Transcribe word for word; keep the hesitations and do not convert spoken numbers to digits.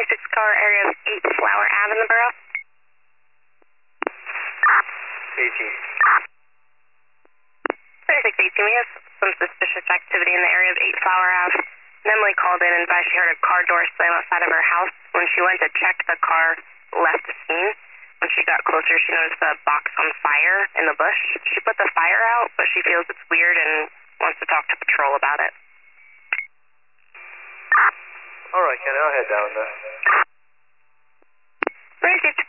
thirty-six car, area of eight Flower Ave in the borough. eighteen. thirty-six eighteen, we have some suspicious activity in the area of eight Flower Ave. An Emily called in and advised she heard a car door slam outside of her house. When she went to check, the car left the scene. When she got closer, she noticed a box on fire in the bush. She put the fire out, but she feels it's weird and wants to talk to patrol about it. All right, Kenny, I'll head down there. thirty-six